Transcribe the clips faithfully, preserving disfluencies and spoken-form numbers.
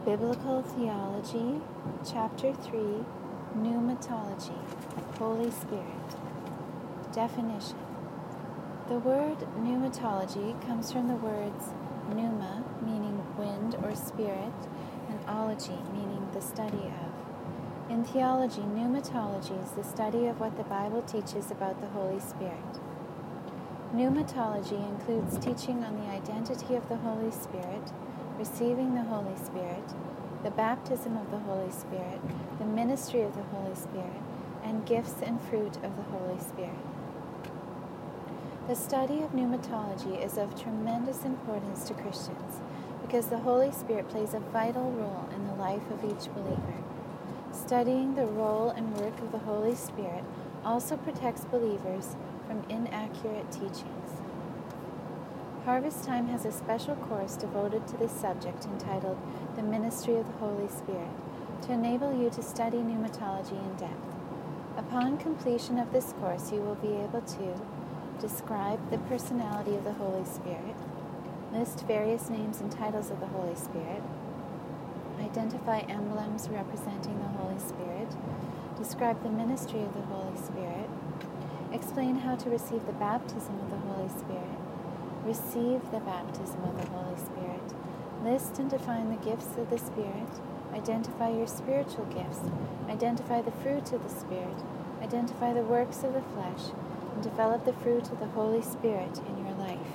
Biblical Theology, Chapter three, Pneumatology, Holy Spirit. Definition. The word pneumatology comes from the words pneuma, meaning wind or spirit, and ology, meaning the study of. In theology, pneumatology is the study of what the Bible teaches about the Holy Spirit. Pneumatology includes teaching on the identity of the Holy Spirit, receiving the Holy Spirit, the baptism of the Holy Spirit, the ministry of the Holy Spirit, and gifts and fruit of the Holy Spirit. The study of pneumatology is of tremendous importance to Christians because the Holy Spirit plays a vital role in the life of each believer. Studying the role and work of the Holy Spirit also protects believers from inaccurate teachings. Harvest Time has a special course devoted to this subject entitled The Ministry of the Holy Spirit to enable you to study pneumatology in depth. Upon completion of this course, you will be able to describe the personality of the Holy Spirit, list various names and titles of the Holy Spirit, identify emblems representing the Holy Spirit, describe the ministry of the Holy Spirit, explain how to receive the baptism of the Holy Spirit, receive the baptism of the Holy Spirit, list and define the gifts of the Spirit, identify your spiritual gifts, identify the fruit of the Spirit, identify the works of the flesh, and develop the fruit of the Holy Spirit in your life.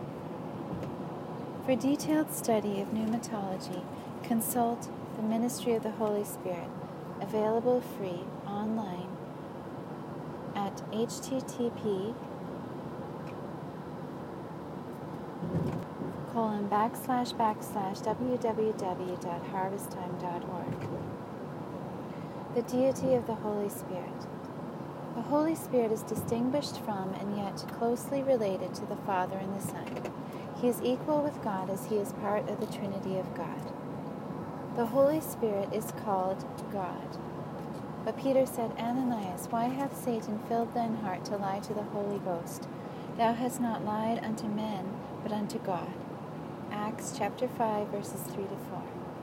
For detailed study of pneumatology, consult the Ministry of the Holy Spirit, available free online at H T T P colon backslash backslash www dot harvesttime dot org. The deity of the Holy Spirit. The Holy Spirit is distinguished from and yet closely related to the Father and the Son. He is equal with God as he is part of the Trinity of God. The Holy Spirit is called God. But Peter said, Ananias, why hath Satan filled thine heart to lie to the Holy Ghost? Thou hast not lied unto men, but unto God. Acts chapter five, verses three to four.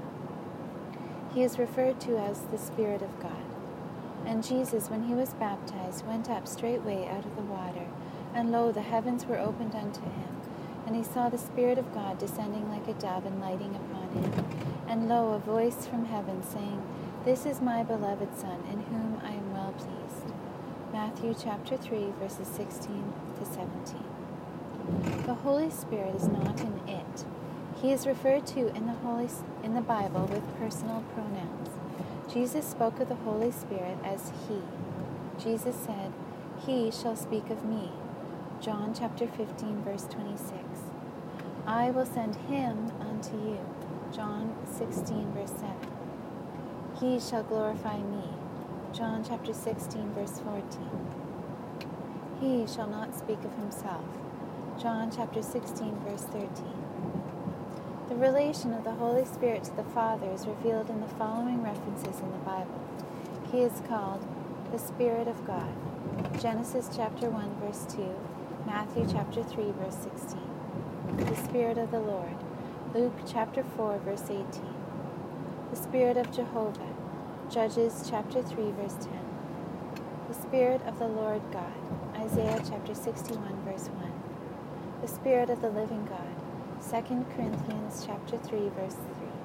He is referred to as the Spirit of God. And Jesus, when he was baptized, went up straightway out of the water, and lo, the heavens were opened unto him. And he saw the Spirit of God descending like a dove and lighting upon him. And lo, a voice from heaven saying, This is my beloved Son, in whom I am well pleased. Matthew chapter three, verses sixteen to seventeen. The Holy Spirit is not an it. He is referred to in the Holy in the Bible with personal pronouns. Jesus spoke of the Holy Spirit as He. Jesus said, He shall speak of me. John chapter fifteen, verse twenty-six. I will send him unto you. John sixteen, verse seven. He shall glorify me. John chapter sixteen, verse fourteen. He shall not speak of himself. John chapter sixteen, verse thirteen. The relation of the Holy Spirit to the Father is revealed in the following references in the Bible. He is called the Spirit of God. Genesis chapter one, verse two. Matthew chapter three, verse sixteen. The Spirit of the Lord. Luke chapter four, verse eighteen. The Spirit of Jehovah. Judges chapter three, verse ten. The Spirit of the Lord God. Isaiah chapter sixty-one, verse one. The Spirit of the living God. Second Corinthians chapter three, verse three.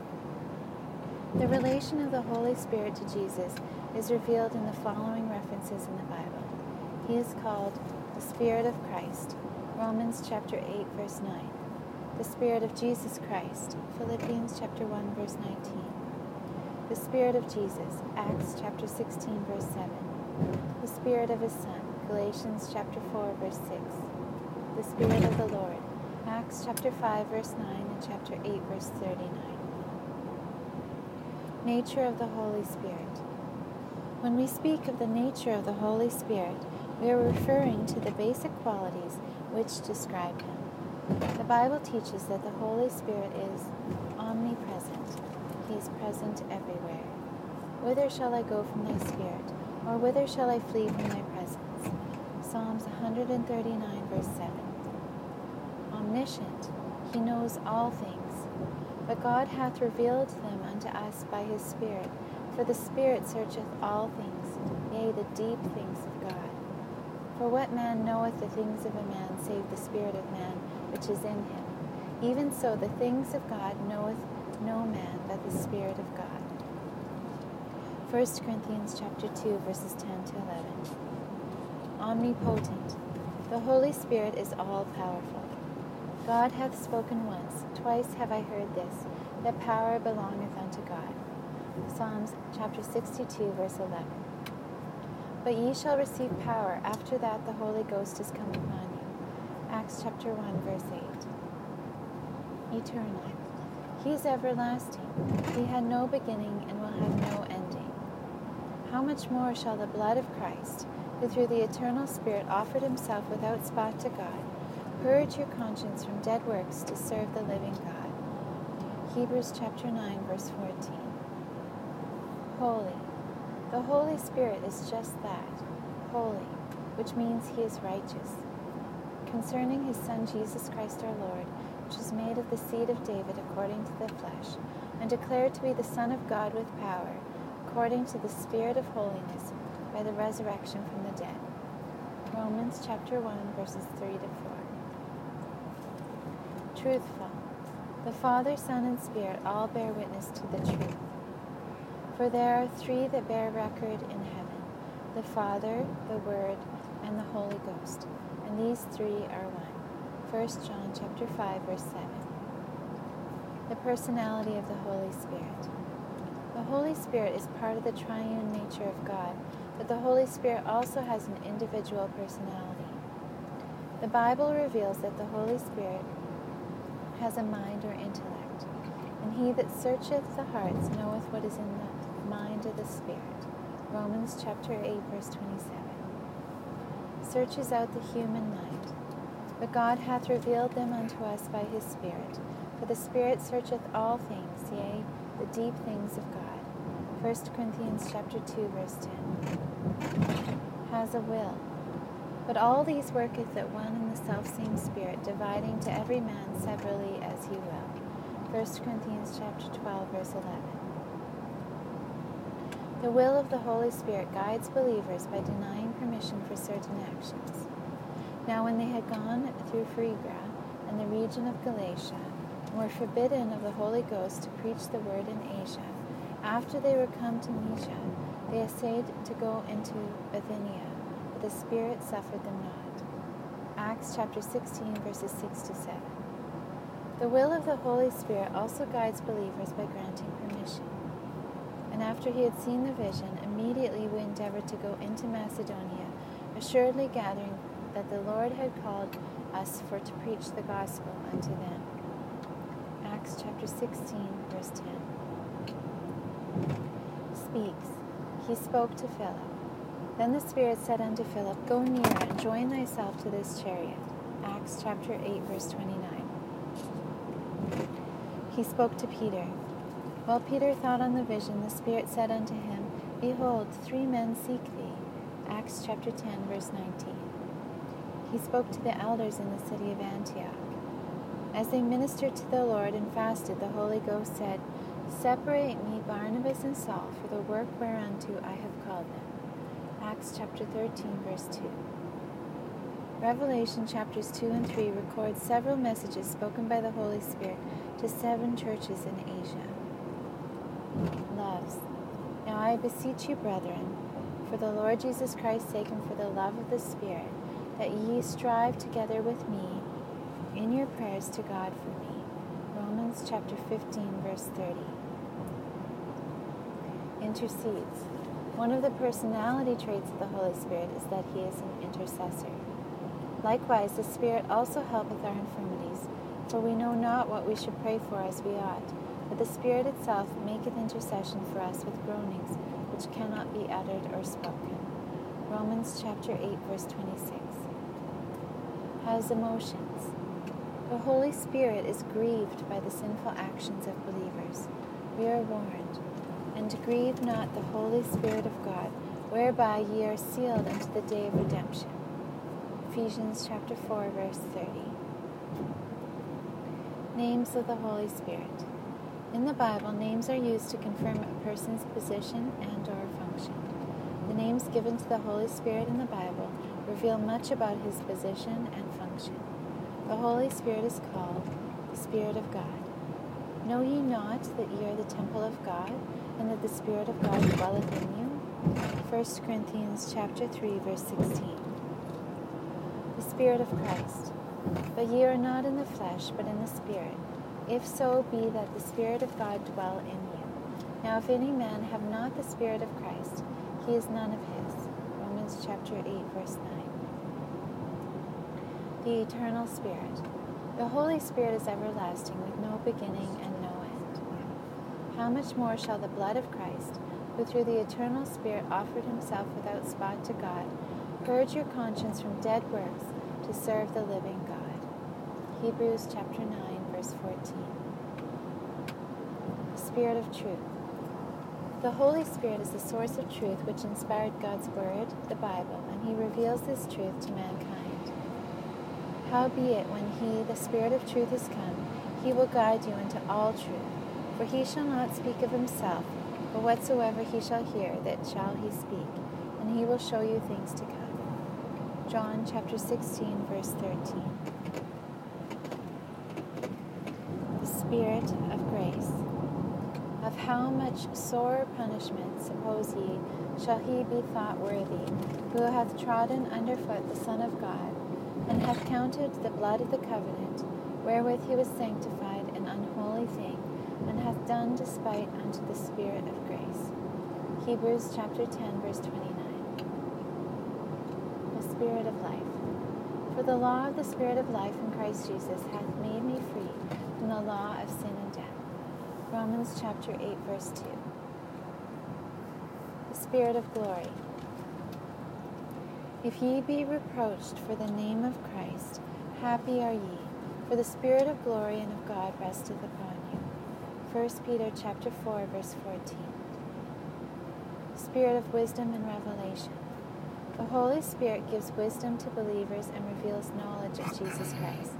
The relation of the Holy Spirit to Jesus is revealed in the following references in the Bible. He is called the Spirit of Christ. Romans chapter eight, verse nine. The Spirit of Jesus Christ. Philippians chapter one, verse nineteen. The Spirit of Jesus. Acts chapter sixteen, verse seven. The Spirit of his Son. Galatians chapter four, verse six. The Spirit of the Lord. Acts chapter five, verse nine, and chapter eight, verse thirty-nine. Nature of the Holy Spirit. When we speak of the nature of the Holy Spirit, we are referring to the basic qualities which describe him. The Bible teaches that the Holy Spirit is omnipresent. He is present everywhere. Whither shall I go from thy Spirit, or whither shall I flee from thy presence? Psalms one thirty-nine, verse seven. Omniscient. He knows all things. But God hath revealed them unto us by his Spirit. For the Spirit searcheth all things, yea, the deep things of God. For what man knoweth the things of a man, save the Spirit of man which is in him? Even so the things of God knoweth no man but the Spirit of God. First Corinthians chapter two, verses ten to eleven. Omnipotent. The Holy Spirit is all-powerful. God hath spoken once, twice have I heard this, that power belongeth unto God. Psalms chapter sixty-two, verse eleven. But ye shall receive power after that the Holy Ghost is come upon you. Acts chapter one, verse eight. Eternal. He is everlasting. He had no beginning and will have no ending. How much more shall the blood of Christ, who through the eternal Spirit offered himself without spot to God, purge your conscience from dead works to serve the living God. Hebrews chapter nine, verse fourteen. Holy. The Holy Spirit is just that, holy, which means he is righteous. Concerning his Son Jesus Christ our Lord, which is made of the seed of David according to the flesh, and declared to be the Son of God with power, according to the Spirit of holiness, by the resurrection from the dead. Romans chapter one, verses three to four. Truthful. The Father, Son, and Spirit all bear witness to the truth. For there are three that bear record in heaven, the Father, the Word, and the Holy Ghost, and these three are one. First John chapter five, verse seven. The personality of the Holy Spirit. The Holy Spirit is part of the triune nature of God, but the Holy Spirit also has an individual personality. The Bible reveals that the Holy Spirit has a mind or intellect, and he that searcheth the hearts knoweth what is in the mind of the Spirit. Romans chapter eight, verse twenty-seven. Searches out the human mind, but God hath revealed them unto us by his Spirit. For the Spirit searcheth all things, yea, the deep things of God. First Corinthians chapter two, verse ten. Has a will. But all these worketh at one and the selfsame Spirit, dividing to every man severally as he will. First Corinthians chapter twelve, verse eleven. The will of the Holy Spirit guides believers by denying permission for certain actions. Now when they had gone through Phrygia and the region of Galatia, and were forbidden of the Holy Ghost to preach the word in Asia, after they were come to Mysia, they essayed to go into Bithynia, but the Spirit suffered them not. Acts chapter sixteen, verses six to seven. The will of the Holy Spirit also guides believers by granting permission. And after he had seen the vision, immediately we endeavored to go into Macedonia, assuredly gathering that the Lord had called us for to preach the gospel unto them. Acts chapter sixteen, verse ten. Speaks. He spoke to Philip. Then the Spirit said unto Philip, Go near and join thyself to this chariot. Acts chapter eight, verse twenty-nine. He spoke to Peter. While Peter thought on the vision, the Spirit said unto him, Behold, three men seek thee. Acts chapter ten, verse nineteen. He spoke to the elders in the city of Antioch. As they ministered to the Lord and fasted, the Holy Ghost said, Separate me Barnabas and Saul for the work whereunto I have called them. Acts chapter thirteen, verse two. Revelation chapters two and three record several messages spoken by the Holy Spirit to seven churches in Asia. Loves. Now I beseech you, brethren, for the Lord Jesus Christ's sake and for the love of the Spirit, that ye strive together with me in your prayers to God for me. Romans chapter fifteen, verse thirty. Intercedes. One of the personality traits of the Holy Spirit is that he is an intercessor. Likewise, the Spirit also helpeth our infirmities, for we know not what we should pray for as we ought, but the Spirit itself maketh intercession for us with groanings which cannot be uttered or spoken. Romans chapter eight, verse twenty-six. Has emotions. The Holy Spirit is grieved by the sinful actions of believers. We are warned, and grieve not the Holy Spirit of God, whereby ye are sealed unto the day of redemption. Ephesians chapter four, verse thirty. Names of the Holy Spirit. In the Bible, names are used to confirm a person's position and or function. The names given to the Holy Spirit in the Bible reveal much about his position and function. The Holy Spirit is called the Spirit of God. Know ye not that ye are the temple of God, and that the Spirit of God dwelleth in you? First Corinthians chapter three, verse sixteen. The Spirit of Christ. But ye are not in the flesh, but in the Spirit, if so be that the Spirit of God dwell in you. Now if any man have not the Spirit of Christ, he is none of his. Romans chapter eight, verse nine. The Eternal Spirit. The Holy Spirit is everlasting, with no beginning and no end. How much more shall the blood of Christ, who through the eternal Spirit offered himself without spot to God, purge your conscience from dead works to serve the living God? Hebrews chapter nine, verse fourteen. The Spirit of Truth. The Holy Spirit is the source of truth which inspired God's Word, the Bible, and he reveals this truth to mankind. Howbeit, when he, the Spirit of truth, is come, he will guide you into all truth. For he shall not speak of himself, but whatsoever he shall hear, that shall he speak, and he will show you things to come. John chapter sixteen, verse thirteen. The Spirit of grace. Of how much sore punishment, suppose ye, shall he be thought worthy, who hath trodden under foot the Son of God, and hath counted the blood of the covenant, wherewith he was sanctified, an unholy thing, and hath done despite unto the Spirit of grace. Hebrews chapter ten, verse twenty-nine. The Spirit of life. For the law of the Spirit of life in Christ Jesus hath made me free from the law of sin and death. Romans chapter eight, verse two. The Spirit of glory. If ye be reproached for the name of Christ, happy are ye, for the Spirit of glory and of God resteth upon you. First Peter chapter four, verse fourteen. Spirit of wisdom and revelation. The Holy Spirit gives wisdom to believers and reveals knowledge of Jesus Christ.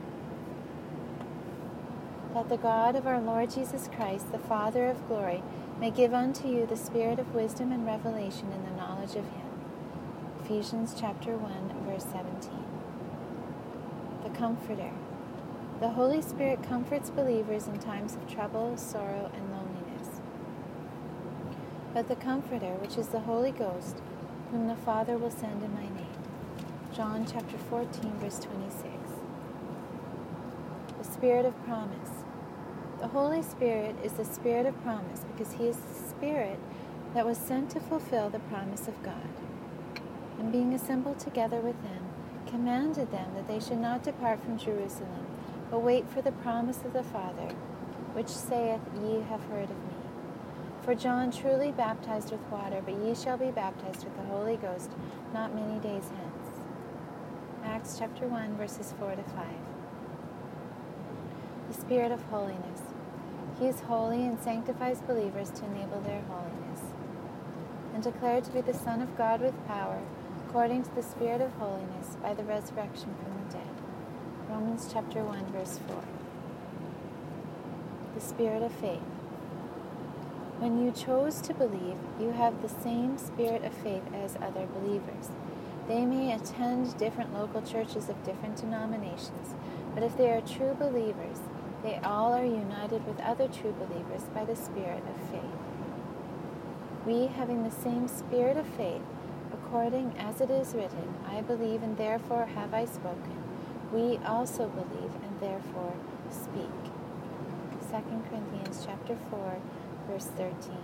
That the God of our Lord Jesus Christ, the Father of glory, may give unto you the spirit of wisdom and revelation in the knowledge of him. Ephesians chapter one, verse seventeen. The Comforter. The Holy Spirit comforts believers in times of trouble, sorrow, and loneliness. But the Comforter, which is the Holy Ghost, whom the Father will send in my name. John chapter fourteen, verse twenty-six. The Spirit of promise. The Holy Spirit is the Spirit of promise because he is the Spirit that was sent to fulfill the promise of God. And being assembled together with them, commanded them that they should not depart from Jerusalem, but wait for the promise of the Father, which saith, Ye have heard of me. For John truly baptized with water, but ye shall be baptized with the Holy Ghost not many days hence. Acts chapter one, verses four to five. The Spirit of holiness. He is holy and sanctifies believers to enable their holiness. And declared to be the Son of God with power, according to the Spirit of holiness, by the resurrection from the dead. Romans chapter one, verse four. The Spirit of faith. When you chose to believe, you have the same spirit of faith as other believers. They may attend different local churches of different denominations, but if they are true believers, they all are united with other true believers by the Spirit of faith. We, having the same spirit of faith, according as it is written, I believe and therefore have I spoken, we also believe and therefore speak. Second Corinthians chapter four, verse thirteen.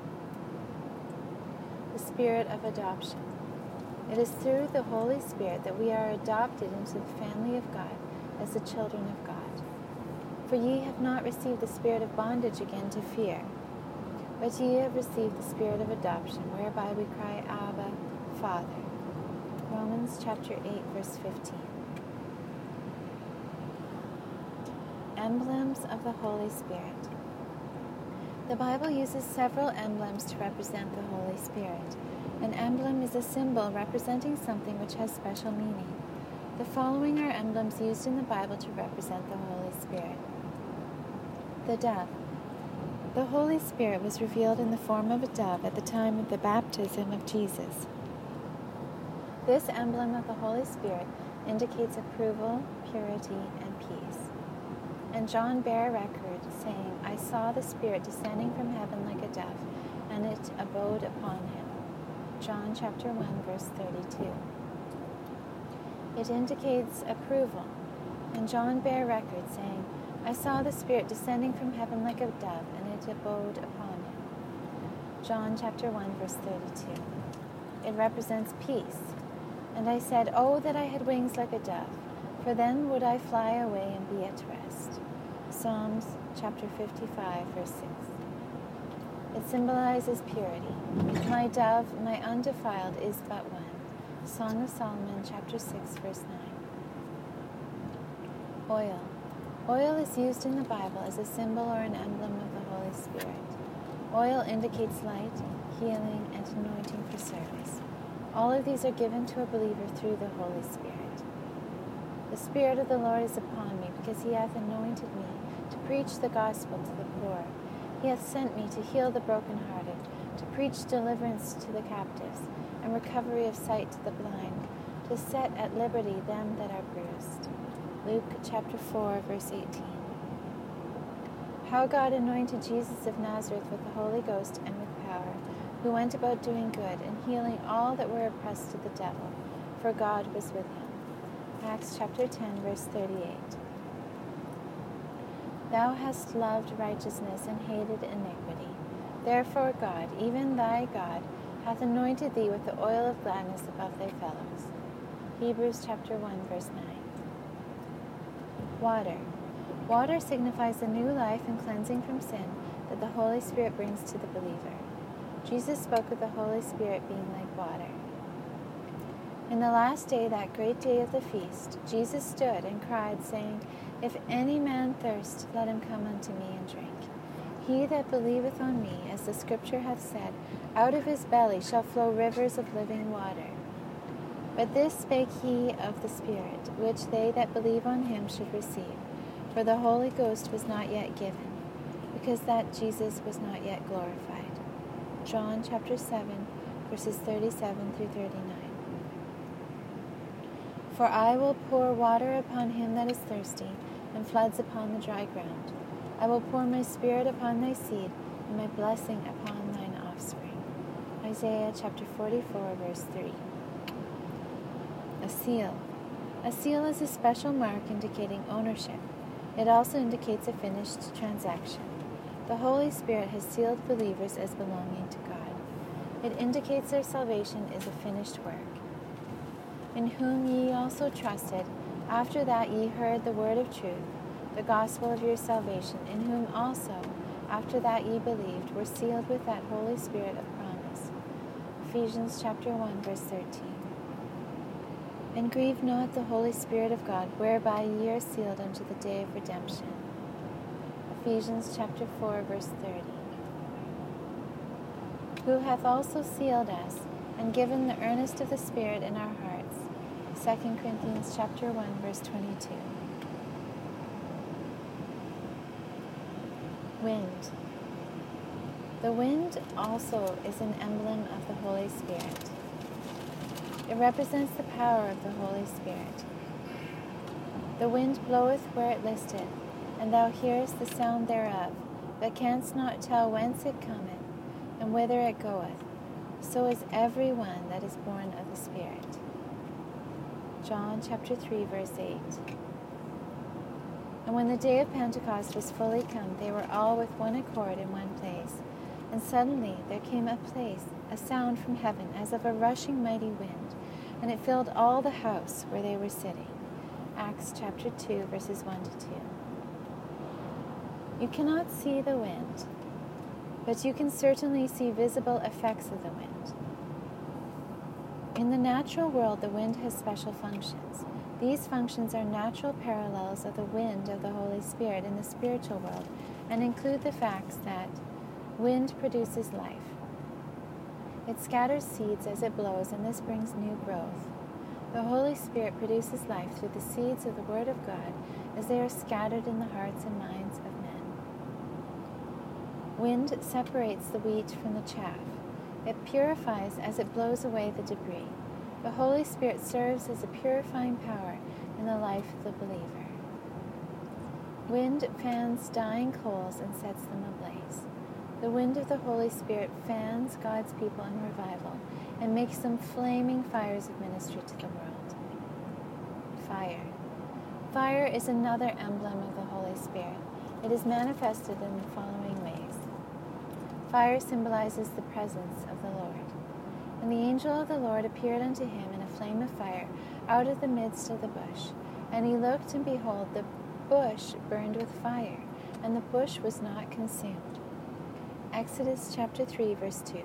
The Spirit of adoption. It is through the Holy Spirit that we are adopted into the family of God as the children of God. For ye have not received the spirit of bondage again to fear, but ye have received the spirit of adoption, whereby we cry, Abba, Father. Romans chapter eight, verse fifteen. Emblems of the Holy Spirit. The Bible uses several emblems to represent the Holy Spirit. An emblem is a symbol representing something which has special meaning. The following are emblems used in the Bible to represent the Holy Spirit. The dove. The Holy Spirit was revealed in the form of a dove at the time of the baptism of Jesus. This emblem of the Holy Spirit indicates approval, purity, and peace. And John bare record, saying, I saw the Spirit descending from heaven like a dove, and it abode upon him. John chapter one, verse thirty-two. It indicates approval. And John bare record, saying, I saw the Spirit descending from heaven like a dove, and it abode upon him. John chapter one, verse thirty-two. It represents peace. And I said, Oh, that I had wings like a dove, for then would I fly away and be at rest. Psalms chapter fifty-five, verse six. It symbolizes purity. My dove, my undefiled, is but one. Song of Solomon chapter six, verse nine. Oil. Oil is used in the Bible as a symbol or an emblem of the Holy Spirit. Oil indicates light, healing, and anointing for service. All of these are given to a believer through the Holy Spirit. The Spirit of the Lord is upon me, because he hath anointed me to preach the gospel to the poor. He hath sent me to heal the brokenhearted, to preach deliverance to the captives, and recovery of sight to the blind, to set at liberty them that are bruised. Luke chapter four, verse eighteen. How God anointed Jesus of Nazareth with the Holy Ghost and with power, who went about doing good and healing all that were oppressed of the devil, for God was with him. Acts chapter ten, verse thirty-eight. Thou hast loved righteousness and hated iniquity. Therefore God, even thy God, hath anointed thee with the oil of gladness above thy fellows. Hebrews chapter one, verse nine. Water. Water signifies the new life and cleansing from sin that the Holy Spirit brings to the believer. Jesus spoke of the Holy Spirit being like water. In the last day, that great day of the feast, Jesus stood and cried, saying, If any man thirst, let him come unto me and drink. He that believeth on me, as the Scripture hath said, out of his belly shall flow rivers of living water. But this spake he of the Spirit, which they that believe on him should receive. For the Holy Ghost was not yet given, because that Jesus was not yet glorified. John chapter seven, verses thirty-seven through thirty-nine. For I will pour water upon him that is thirsty, and floods upon the dry ground. I will pour my Spirit upon thy seed, and my blessing upon thine offspring. Isaiah chapter forty-four, verse three. A seal. A seal is a special mark indicating ownership. It also indicates a finished transaction. The Holy Spirit has sealed believers as belonging to God. It indicates their salvation is a finished work. In whom ye also trusted, after that ye heard the word of truth, the gospel of your salvation, in whom also, after that ye believed, were sealed with that Holy Spirit of promise. Ephesians chapter one, verse thirteen. And grieve not the Holy Spirit of God, whereby ye are sealed unto the day of redemption. Ephesians chapter four, verse thirty. Who hath also sealed us, and given the earnest of the Spirit in our hearts. Second Corinthians chapter one, verse twenty-two. Wind. The wind also is an emblem of the Holy Spirit. It represents the power of the Holy Spirit. The wind bloweth where it listeth, and thou hearest the sound thereof, but canst not tell whence it cometh, and whither it goeth. So is every one that is born of the Spirit. John chapter three, verse eight. And when the day of Pentecost was fully come, they were all with one accord in one place. And suddenly there came a place, a sound from heaven, as of a rushing mighty wind, and it filled all the house where they were sitting. Acts chapter two, verses one to two. You cannot see the wind, but you can certainly see visible effects of the wind. In the natural world, the wind has special functions. These functions are natural parallels of the wind of the Holy Spirit in the spiritual world, and include the facts that wind produces life. It scatters seeds as it blows, and this brings new growth. The Holy Spirit produces life through the seeds of the Word of God as they are scattered in the hearts and minds of men. Wind separates the wheat from the chaff. It purifies as it blows away the debris. The Holy Spirit serves as a purifying power in the life of the believer. Wind fans dying coals and sets them ablaze. The wind of the Holy Spirit fans God's people in revival and makes them flaming fires of ministry to the world. Fire. Fire is another emblem of the Holy Spirit. It is manifested in the following ways. Fire symbolizes the presence of the Lord. And the angel of the Lord appeared unto him in a flame of fire out of the midst of the bush. And he looked, and behold, the bush burned with fire, and the bush was not consumed. Exodus chapter three, verse two.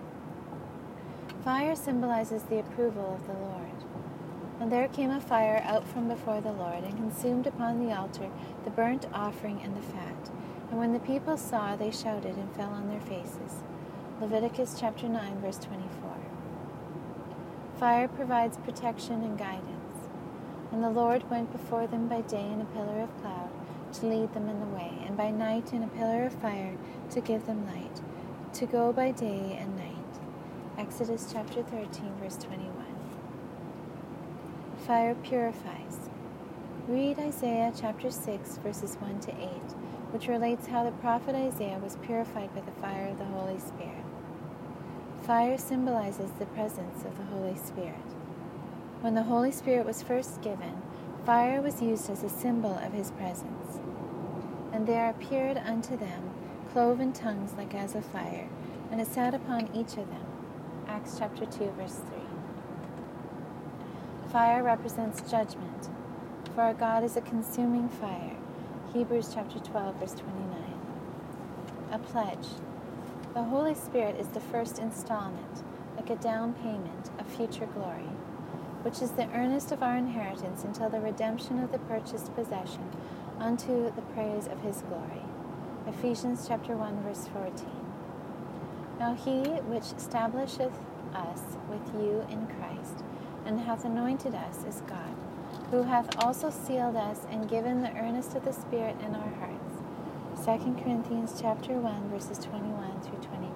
Fire symbolizes the approval of the Lord. And there came a fire out from before the Lord, and consumed upon the altar the burnt offering and the fat. And when the people saw, they shouted and fell on their faces. Leviticus chapter nine, verse twenty-four. Fire provides protection and guidance. And the Lord went before them by day in a pillar of cloud to lead them in the way, and by night in a pillar of fire to give them light, to go by day and night. Exodus chapter thirteen, verse twenty-one. Fire purifies. Read Isaiah chapter six, verses one to eight, which relates how the prophet Isaiah was purified by the fire of the Holy Spirit. Fire symbolizes the presence of the Holy Spirit. When the Holy Spirit was first given, fire was used as a symbol of his presence. And there appeared unto them cloven tongues like as of fire, and it sat upon each of them. Acts chapter two, verse three. Fire represents judgment, for our God is a consuming fire. Hebrews chapter twelve, verse twenty-nine. A pledge. The Holy Spirit is the first installment, like a down payment of future glory, which is the earnest of our inheritance until the redemption of the purchased possession unto the praise of his glory. Ephesians chapter one, verse fourteen. Now he which establisheth us with you in Christ, and hath anointed us, is God, who hath also sealed us and given the earnest of the Spirit in our hearts. Second Corinthians chapter one, verses twenty-one through twenty-eight.